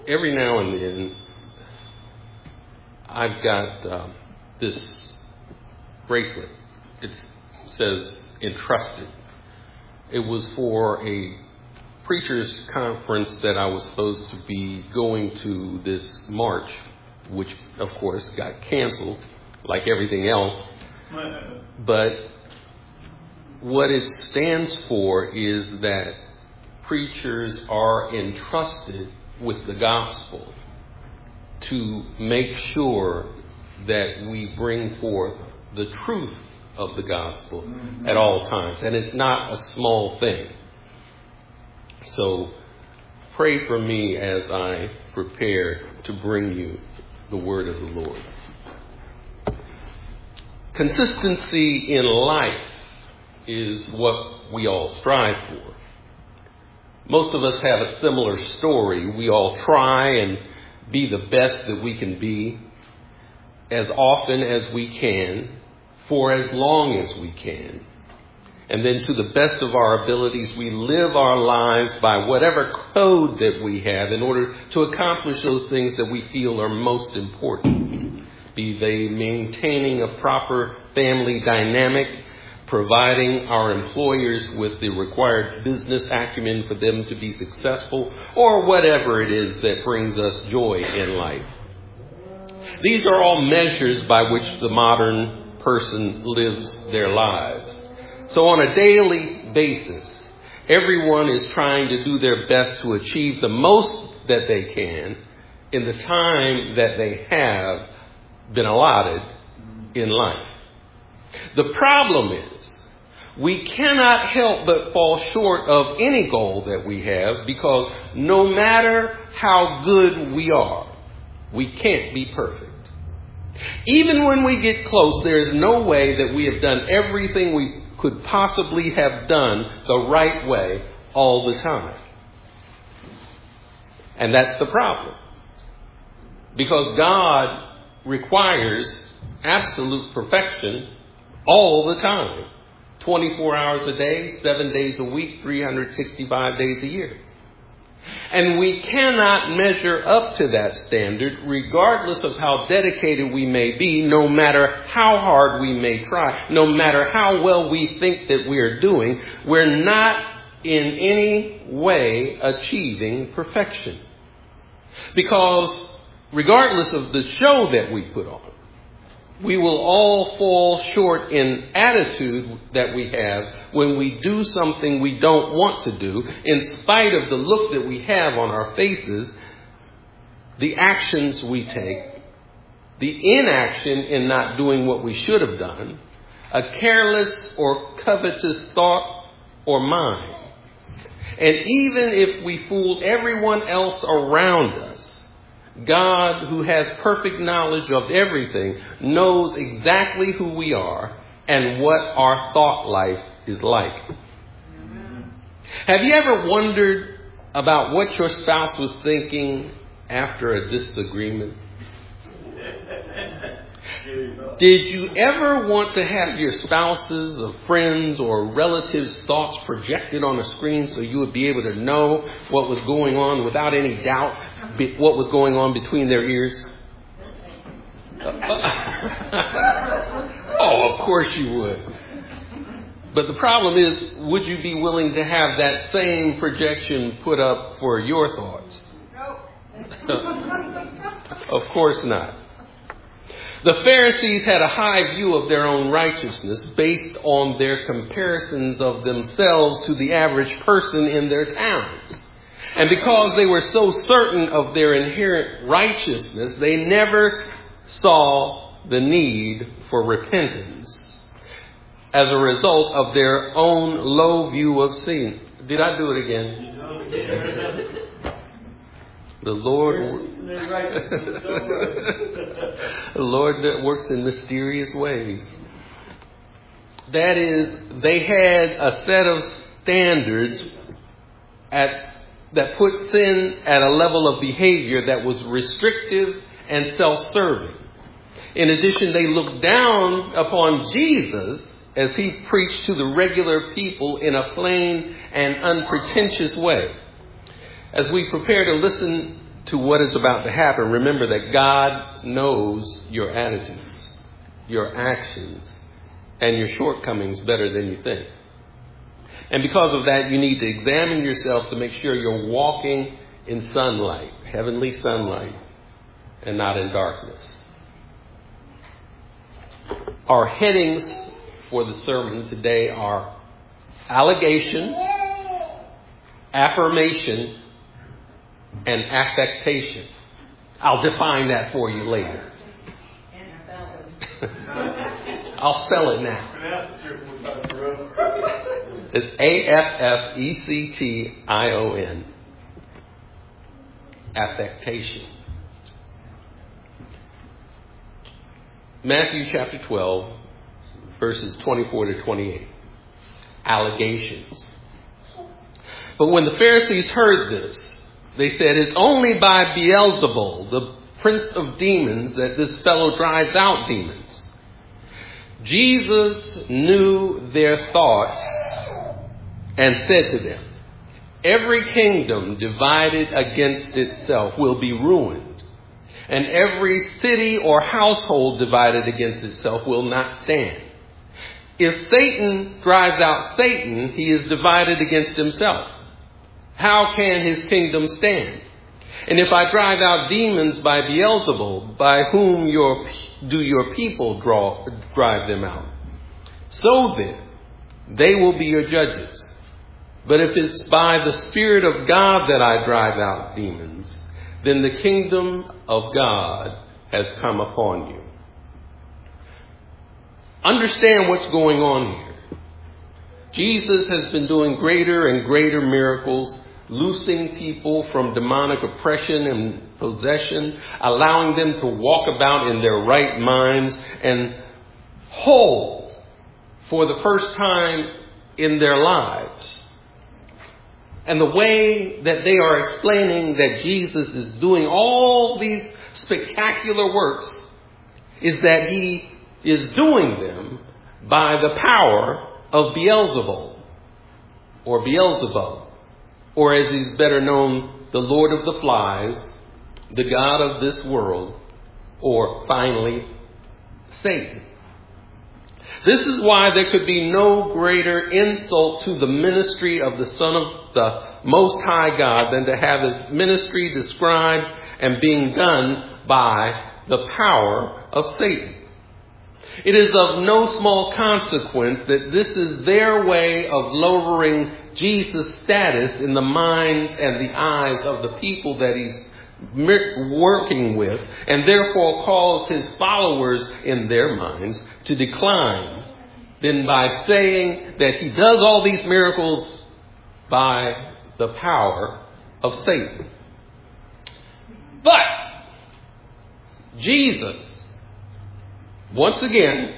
every now and then, I've got this bracelet. It says entrusted. It was for a preacher's conference that I was supposed to be going to this March, which of course got canceled like everything else. But what it stands for is that preachers are entrusted with the gospel to make sure that we bring forth the truth of the gospel at all times. And it's not a small thing. So pray for me as I prepare to bring you the word of the Lord. Consistency in life is what we all strive for. Most of us have a similar story. We all try and be the best that we can be as often as we can for as long as we can. And then to the best of our abilities, we live our lives by whatever code that we have in order to accomplish those things that we feel are most important. Be they maintaining a proper family dynamic, providing our employers with the required business acumen for them to be successful, or whatever it is that brings us joy in life. These are all measures by which the modern person lives their lives. So on a daily basis, everyone is trying to do their best to achieve the most that they can in the time that they have been allotted in life. The problem is we cannot help but fall short of any goal that we have, because no matter how good we are, we can't be perfect. Even when we get close, there is no way that we have done everything we could possibly have done the right way all the time. And that's the problem. Because God requires absolute perfection all the time. 24 hours a day, 7 days a week, 365 days a year. And we cannot measure up to that standard regardless of how dedicated we may be, no matter how hard we may try, no matter how well we think that we are doing. We're not in any way achieving perfection. Because regardless of the show that we put on, we will all fall short in attitude that we have when we do something we don't want to do, in spite of the look that we have on our faces, the actions we take, the inaction in not doing what we should have done, a careless or covetous thought or mind. And even if we fool everyone else around us, God, who has perfect knowledge of everything, knows exactly who we are and what our thought life is like. Have you ever wondered about what your spouse was thinking after a disagreement? Did you ever want to have your spouse's or friends or relatives' thoughts projected on a screen so you would be able to know what was going on without any doubt, what was going on between their ears? Oh, of course you would. But the problem is, would you be willing to have that same projection put up for your thoughts? Of course not. The Pharisees had a high view of their own righteousness based on their comparisons of themselves to the average person in their towns. And because they were so certain of their inherent righteousness, they never saw the need for repentance as a result of their own low view of sin. Did I do it again? The Lord the Lord that works in mysterious ways. That is, they had a set of standards that put sin at a level of behavior that was restrictive and self-serving. In addition, they looked down upon Jesus as he preached to the regular people in a plain and unpretentious way. As we prepare to listen to what is about to happen, remember that God knows your attitudes, your actions, and your shortcomings better than you think. And because of that, you need to examine yourself to make sure you're walking in sunlight, heavenly sunlight, and not in darkness. Our headings for the sermon today are allegations, affirmation, and affectation. I'll define that for you later. I'll spell it now. It's affectation. Affectation. Matthew chapter 12, verses 24 to 28. Allegations. But when the Pharisees heard this, they said, "It's only by Beelzebul, the prince of demons, that this fellow drives out demons." Jesus knew their thoughts and said to them, "Every kingdom divided against itself will be ruined, and every city or household divided against itself will not stand. If Satan drives out Satan, he is divided against himself. How can his kingdom stand? And if I drive out demons by Beelzebul, by whom do your people drive them out? So then, they will be your judges. But if it's by the Spirit of God that I drive out demons, then the kingdom of God has come upon you." Understand what's going on here. Jesus has been doing greater and greater miracles, loosing people from demonic oppression and possession, allowing them to walk about in their right minds and whole for the first time in their lives. And the way that they are explaining that Jesus is doing all these spectacular works is that he is doing them by the power of Beelzebul, or Beelzebub, or as he's better known, the Lord of the Flies, the God of this world, or finally, Satan. This is why there could be no greater insult to the ministry of the Son of the Most High God than to have his ministry described and being done by the power of Satan. It is of no small consequence that this is their way of lowering Jesus' status in the minds and the eyes of the people that he's working with, and therefore cause his followers in their minds to decline, than by saying that he does all these miracles by the power of Satan. But Jesus, once again,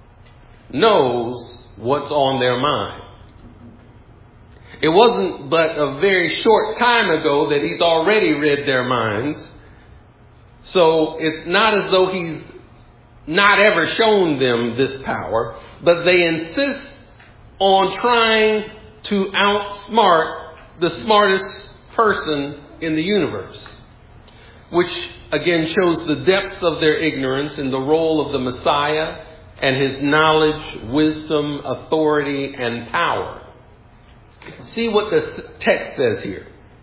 knows what's on their mind. It wasn't but a very short time ago that he's already read their minds. So it's not as though he's not ever shown them this power, but they insist on trying to outsmart the smartest person in the universe, which again shows the depths of their ignorance in the role of the Messiah and his knowledge, wisdom, authority, and power. See what the text says here.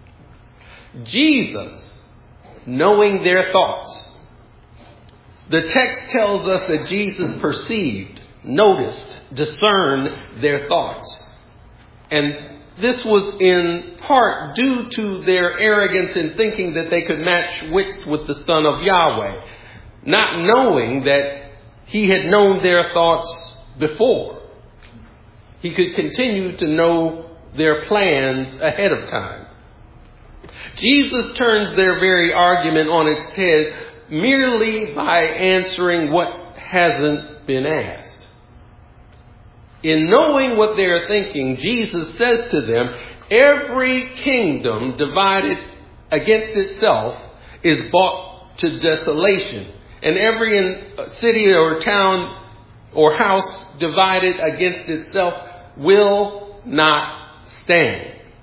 Jesus, knowing their thoughts. The text tells us that Jesus perceived, noticed, discerned their thoughts. And this was in part due to their arrogance in thinking that they could match wits with the Son of Yahweh, not knowing that he had known their thoughts before. He could continue to know their plans ahead of time. Jesus turns their very argument on its head merely by answering what hasn't been asked. In knowing what they are thinking, Jesus says to them, every kingdom divided against itself is brought to desolation, and every city or town or house divided against itself will not stand.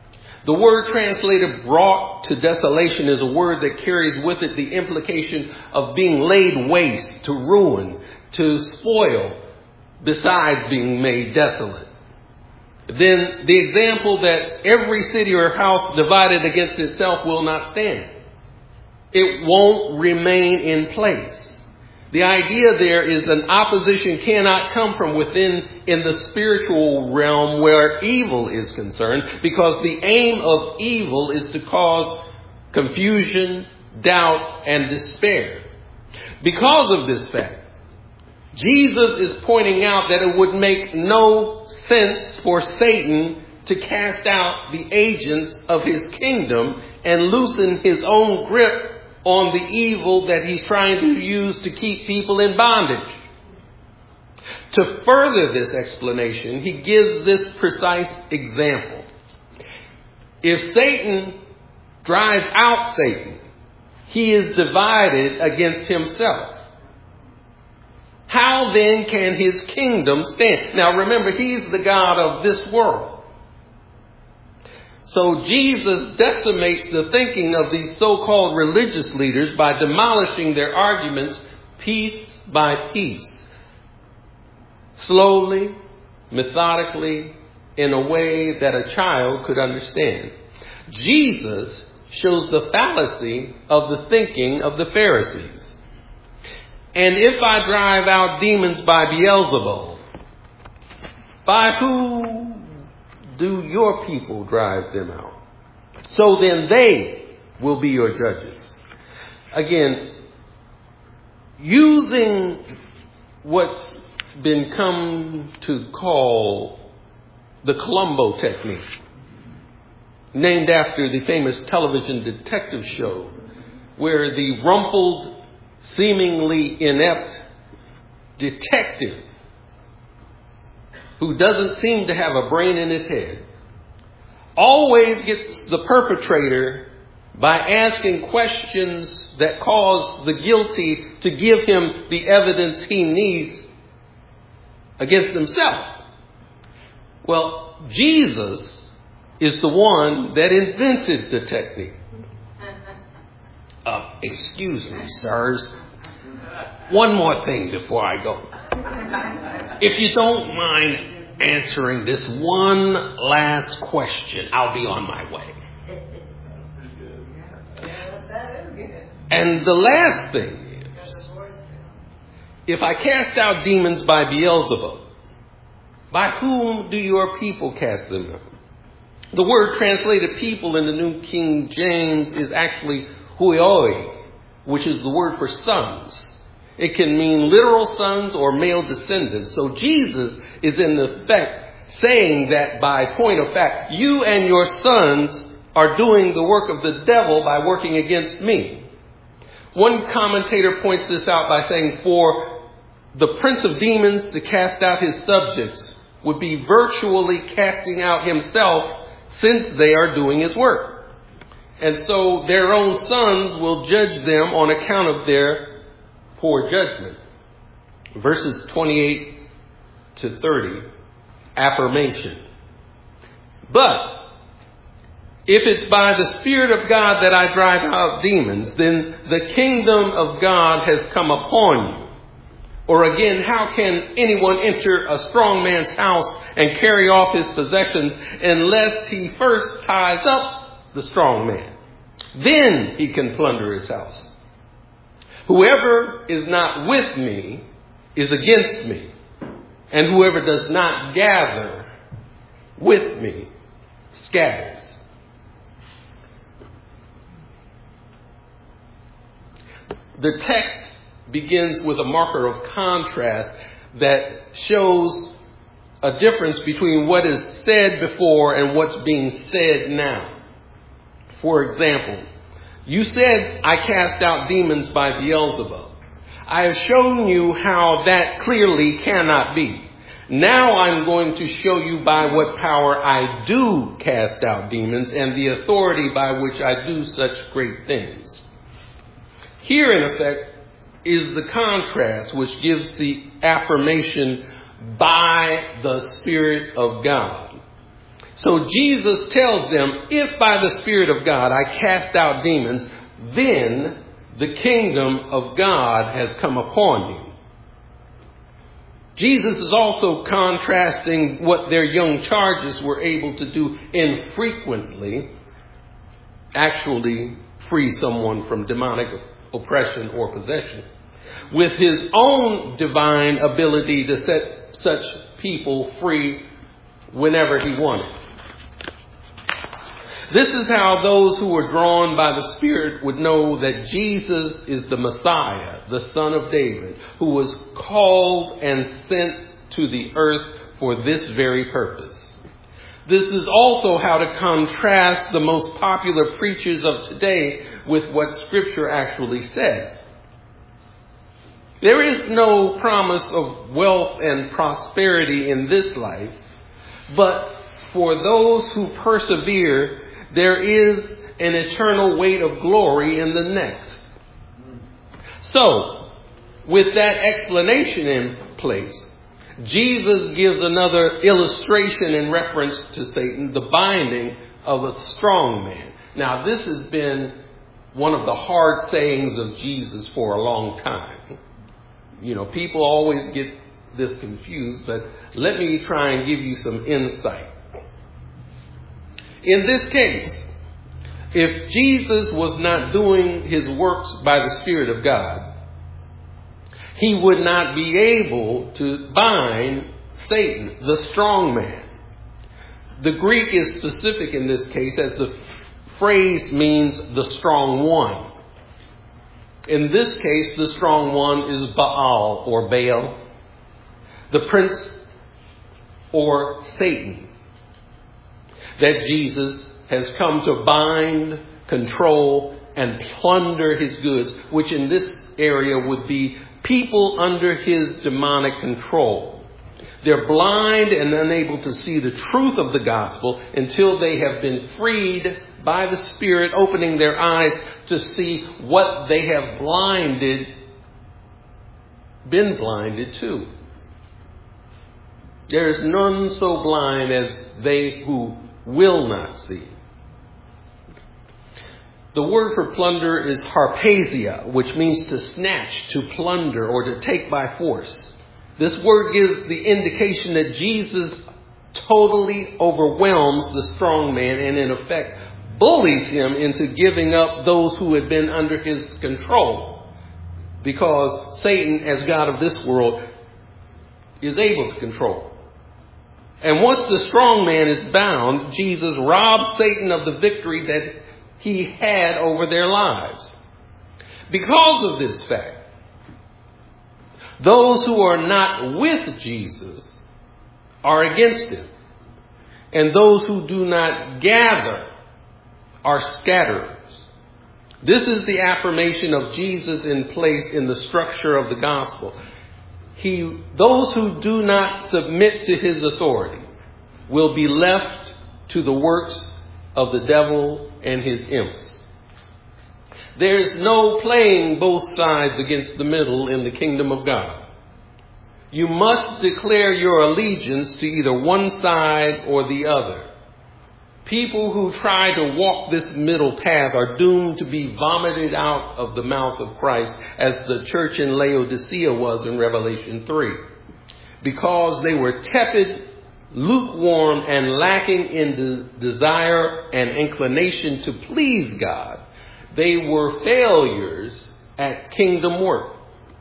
The word translated brought to desolation is a word that carries with it the implication of being laid waste, to ruin, to spoil, besides being made desolate. Then the example that every city or house divided against itself will not stand. It won't remain in place. The idea there is an opposition cannot come from within in the spiritual realm where evil is concerned, because the aim of evil is to cause confusion, doubt, and despair. Because of this fact, Jesus is pointing out that it would make no sense for Satan to cast out the agents of his kingdom and loosen his own grip on the evil that he's trying to use to keep people in bondage. To further this explanation, he gives this precise example. If Satan drives out Satan, he is divided against himself. How then can his kingdom stand? Now remember, he's the God of this world. So Jesus decimates the thinking of these so-called religious leaders by demolishing their arguments piece by piece, slowly, methodically, in a way that a child could understand. Jesus shows the fallacy of the thinking of the Pharisees. And if I drive out demons by Beelzebul, by who do your people drive them out? So then they will be your judges. Again, using what's been come to call the Columbo technique, named after the famous television detective show, where the rumpled, seemingly inept detective who doesn't seem to have a brain in his head always gets the perpetrator by asking questions that cause the guilty to give him the evidence he needs against himself. Well, Jesus is the one that invented the technique. Excuse me, sirs. One more thing before I go. If you don't mind answering this one last question, I'll be on my way. And the last thing is, if I cast out demons by Beelzebub, by whom do your people cast them out? The word translated people in the New King James is actually huioi, which is the word for sons. It can mean literal sons or male descendants. So Jesus is in effect saying that by point of fact, you and your sons are doing the work of the devil by working against me. One commentator points this out by saying, for the prince of demons to cast out his subjects would be virtually casting out himself, since they are doing his work. And so their own sons will judge them on account of their poor judgment. Verses 28 to 30, affirmation. But if it's by the Spirit of God that I drive out demons, then the kingdom of God has come upon you. Or again, how can anyone enter a strong man's house and carry off his possessions unless he first ties up the strong man? Then he can plunder his house. Whoever is not with me is against me, and whoever does not gather with me scatters. The text begins with a marker of contrast that shows a difference between what is said before and what's being said now. For example, you said, I cast out demons by Beelzebub. I have shown you how that clearly cannot be. Now I'm going to show you by what power I do cast out demons and the authority by which I do such great things. Here, in effect, is the contrast which gives the affirmation by the Spirit of God. So Jesus tells them, if by the Spirit of God I cast out demons, then the kingdom of God has come upon you. Jesus is also contrasting what their young charges were able to do infrequently, actually free someone from demonic oppression or possession, with his own divine ability to set such people free whenever he wanted. This is how those who were drawn by the Spirit would know that Jesus is the Messiah, the Son of David, who was called and sent to the earth for this very purpose. This is also how to contrast the most popular preachers of today with what Scripture actually says. There is no promise of wealth and prosperity in this life, but for those who persevere, there is an eternal weight of glory in the next. So, with that explanation in place, Jesus gives another illustration in reference to Satan, the binding of a strong man. Now, this has been one of the hard sayings of Jesus for a long time. You know, people always get this confused, but let me try and give you some insight. In this case, if Jesus was not doing his works by the Spirit of God, he would not be able to bind Satan, the strong man. The Greek is specific in this case, as the phrase means the strong one. In this case, the strong one is Baal or Baal, the prince or Satan, that Jesus has come to bind, control, and plunder his goods, which in this area would be people under his demonic control. They're blind and unable to see the truth of the gospel until they have been freed by the Spirit, opening their eyes to see what they have been blinded to. There is none so blind as they who will not see. The word for plunder is harpasia, which means to snatch, to plunder, or to take by force. This word gives the indication that Jesus totally overwhelms the strong man and in effect bullies him into giving up those who had been under his control. Because Satan, as God of this world, is able to control. And once the strong man is bound, Jesus robs Satan of the victory that he had over their lives. Because of this fact, those who are not with Jesus are against him. And those who do not gather are scatterers. This is the affirmation of Jesus in place in the structure of the gospel. Those who do not submit to his authority will be left to the works of the devil and his imps. There's no playing both sides against the middle in the kingdom of God. You must declare your allegiance to either one side or the other. People who try to walk this middle path are doomed to be vomited out of the mouth of Christ, as the church in Laodicea was in Revelation 3. Because they were tepid, lukewarm, and lacking in the desire and inclination to please God, they were failures at kingdom work.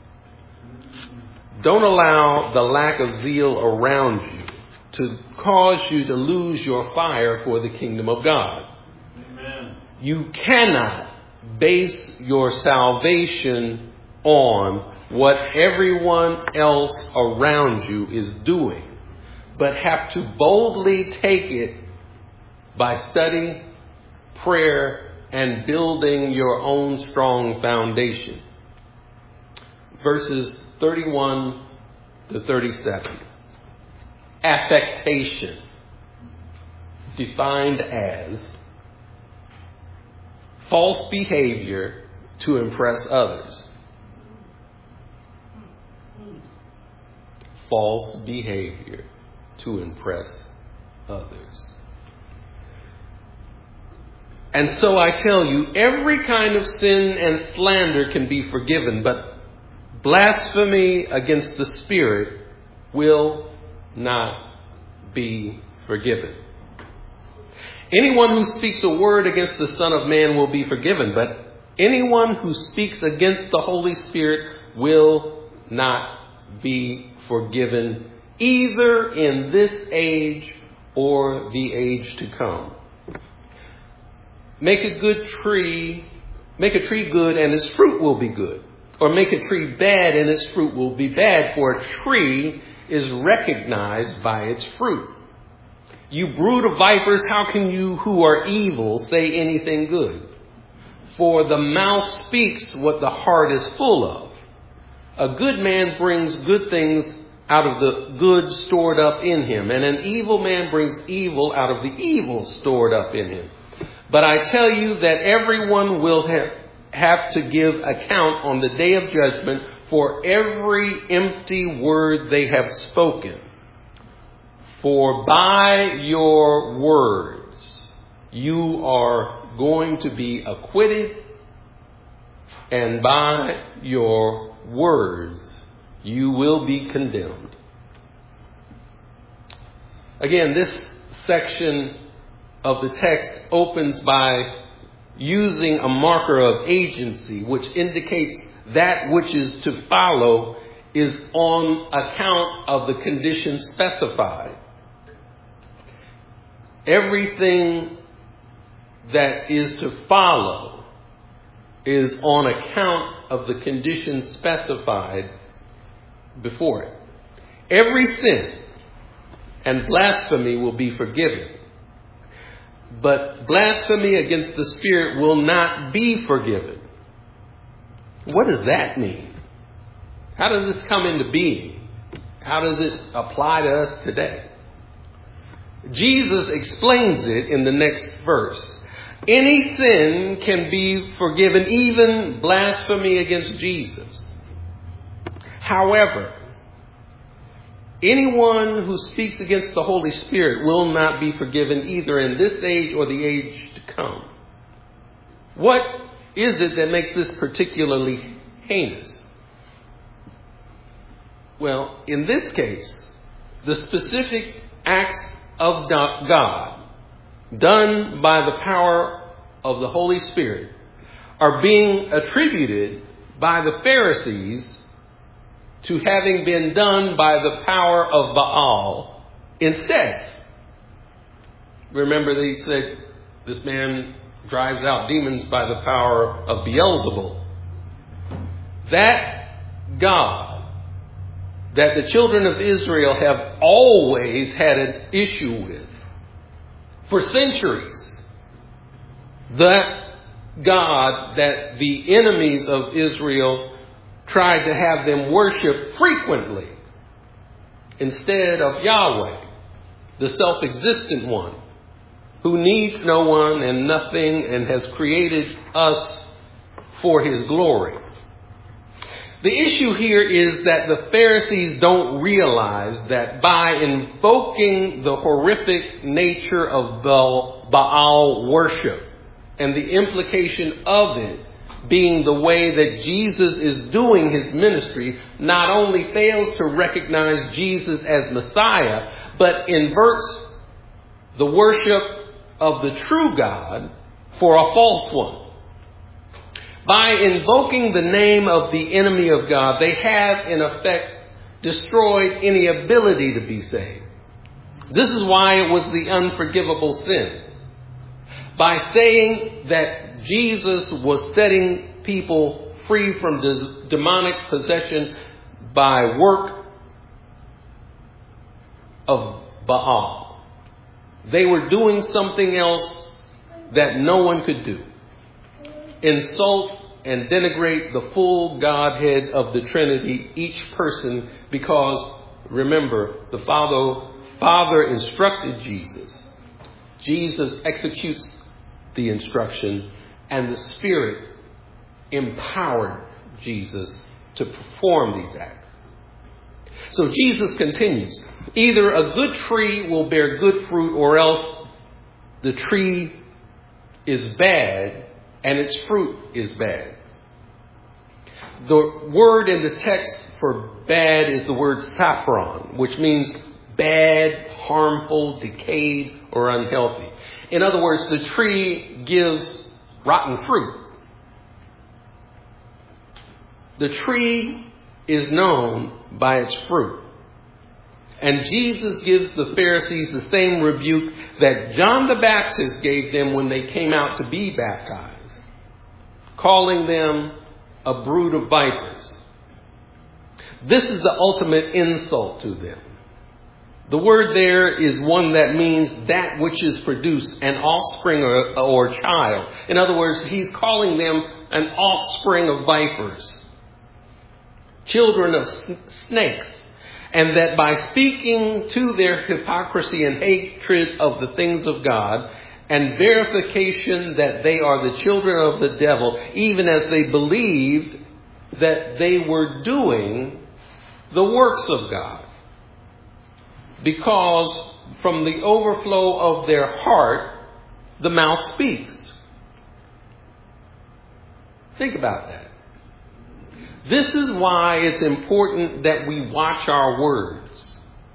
Don't allow the lack of zeal around you to cause you to lose your fire for the kingdom of God. Amen. You cannot base your salvation on what everyone else around you is doing, but have to boldly take it by study, prayer, and building your own strong foundation. Verses 31 to 37. Affectation, defined as false behavior to impress others. False behavior to impress others. And so I tell you, every kind of sin and slander can be forgiven, but blasphemy against the Spirit will not be forgiven. Anyone who speaks a word against the Son of Man will be forgiven, but anyone who speaks against the Holy Spirit will not be forgiven, either in this age or the age to come. Make a tree good and its fruit will be good. Or make a tree bad and its fruit will be bad, for a tree is recognized by its fruit. You brood of vipers, how can you who are evil say anything good? For the mouth speaks what the heart is full of. A good man brings good things out of the good stored up in him, and an evil man brings evil out of the evil stored up in him. But I tell you that everyone will have to give account on the day of judgment for every empty word they have spoken. For by your words you are going to be acquitted, and by your words you will be condemned. Again, this section of the text opens by using a marker of agency, which indicates that which is to follow is on account of the condition specified. Everything that is to follow is on account of the condition specified before it. Every sin and blasphemy will be forgiven, but blasphemy against the Spirit will not be forgiven. What does that mean? How does this come into being? How does it apply to us today? Jesus explains it in the next verse. Any sin can be forgiven, even blasphemy against Jesus. However, anyone who speaks against the Holy Spirit will not be forgiven either in this age or the age to come. What is it that makes this particularly heinous? Well, in this case, the specific acts of God done by the power of the Holy Spirit are being attributed by the Pharisees to having been done by the power of Baal instead. Remember, they said this man drives out demons by the power of Beelzebul. That God that the children of Israel have always had an issue with for centuries, that God that the enemies of Israel tried to have them worship frequently instead of Yahweh, the self-existent one, who needs no one and nothing and has created us for his glory. The issue here is that the Pharisees don't realize that by invoking the horrific nature of Baal worship and the implication of it being the way that Jesus is doing his ministry, not only fails to recognize Jesus as Messiah, but inverts the worship of the true God for a false one. By invoking the name of the enemy of God, they have, in effect, destroyed any ability to be saved. This is why it was the unforgivable sin. By saying that Jesus was setting people free from demonic possession by work of Baal, they were doing something else that no one could do. Insult and denigrate the full Godhead of the Trinity, each person, because, remember, the Father instructed Jesus. Jesus executes the instruction, and the Spirit empowered Jesus to perform these acts. So Jesus continues, either a good tree will bear good fruit, or else the tree is bad and its fruit is bad. The word in the text for bad is the word sappron, which means bad, harmful, decayed, or unhealthy. In other words, the tree gives rotten fruit. The tree is known by its fruit. And Jesus gives the Pharisees the same rebuke that John the Baptist gave them when they came out to be baptized, calling them a brood of vipers. This is the ultimate insult to them. The word there is one that means that which is produced, an offspring or child. In other words, he's calling them an offspring of vipers, children of snakes, and that by speaking to their hypocrisy and hatred of the things of God and verification that they are the children of the devil, even as they believed that they were doing the works of God. Because from the overflow of their heart, the mouth speaks. Think about that. This is why it's important that we watch our words.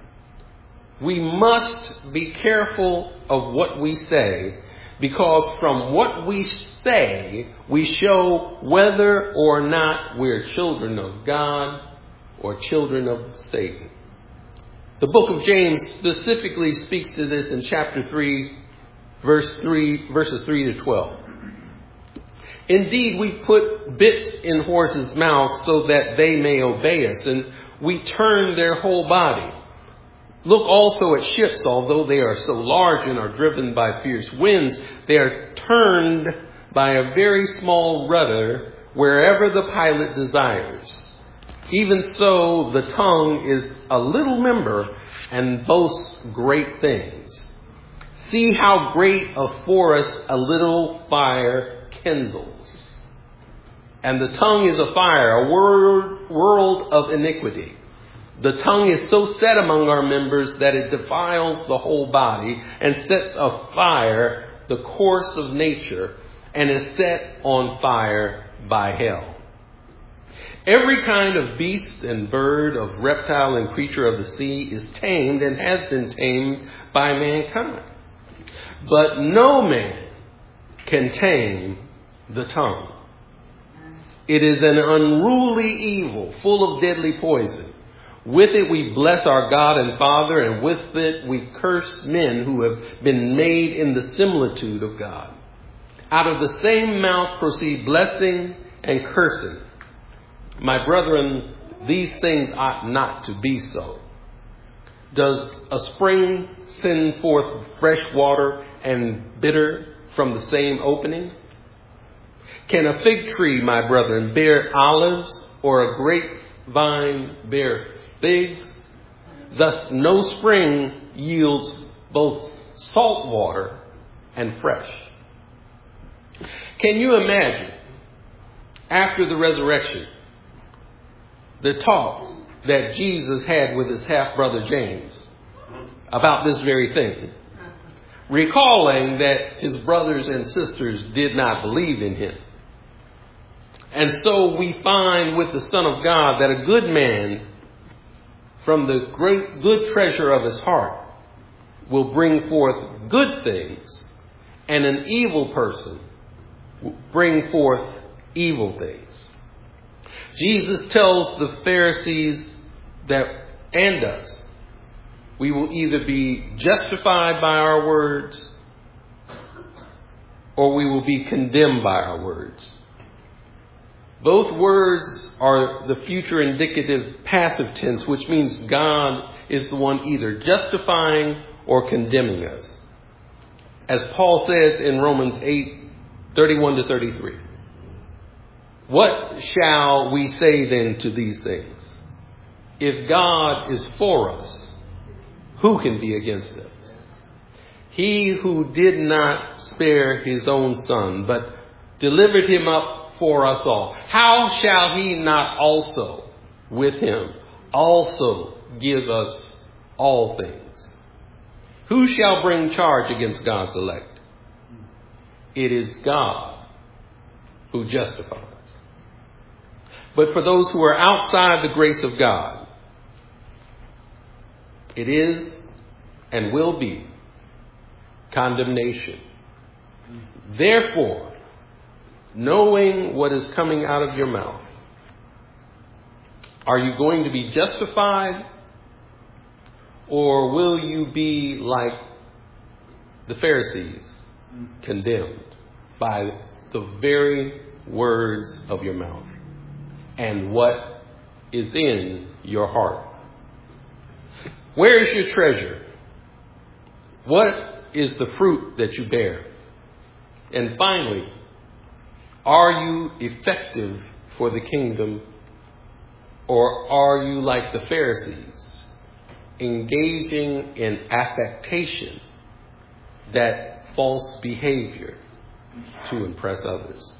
We must be careful of what we say, because from what we say, we show whether or not we're children of God or children of Satan. The book of James specifically speaks to this in chapter 3, verses 3 to 12. Indeed, we put bits in horses' mouths so that they may obey us, and we turn their whole body. Look also at ships, although they are so large and are driven by fierce winds, they are turned by a very small rudder wherever the pilot desires. Even so, the tongue is a little member and boasts great things. See how great a forest a little fire kindles. And the tongue is a fire, a world of iniquity. The tongue is so set among our members that it defiles the whole body and sets afire the course of nature and is set on fire by hell. Every kind of beast and bird, of reptile and creature of the sea is tamed and has been tamed by mankind. But no man can tame the tongue. It is an unruly evil, full of deadly poison. With it we bless our God and Father, and with it we curse men who have been made in the similitude of God. Out of the same mouth proceed blessing and cursing. My brethren, these things ought not to be so. Does a spring send forth fresh water and bitter from the same opening? Can a fig tree, my brethren, bear olives, or a grapevine bear figs? Thus no spring yields both salt water and fresh. Can you imagine, after the resurrection, the talk that Jesus had with his half-brother James about this very thing, recalling that his brothers and sisters did not believe in him? And so we find with the Son of God that a good man from the great good treasure of his heart will bring forth good things, and an evil person will bring forth evil things. Jesus tells the Pharisees that, and us, we will either be justified by our words or we will be condemned by our words. Both words are the future indicative passive tense, which means God is the one either justifying or condemning us. As Paul says in Romans 8:31 to 33. What shall we say then to these things? If God is for us, who can be against us? He who did not spare his own son, but delivered him up for us all, how shall he not also with him also give us all things? Who shall bring charge against God's elect? it is God who justifies. But for those who are outside the grace of God, it is and will be condemnation. Therefore, knowing what is coming out of your mouth, are you going to be justified, or will you be like the Pharisees, condemned by the very words of your mouth and what is in your heart? Where is your treasure? What is the fruit that you bear? And finally, are you effective for the kingdom, or are you like the Pharisees, engaging in affectation, that false behavior to impress others?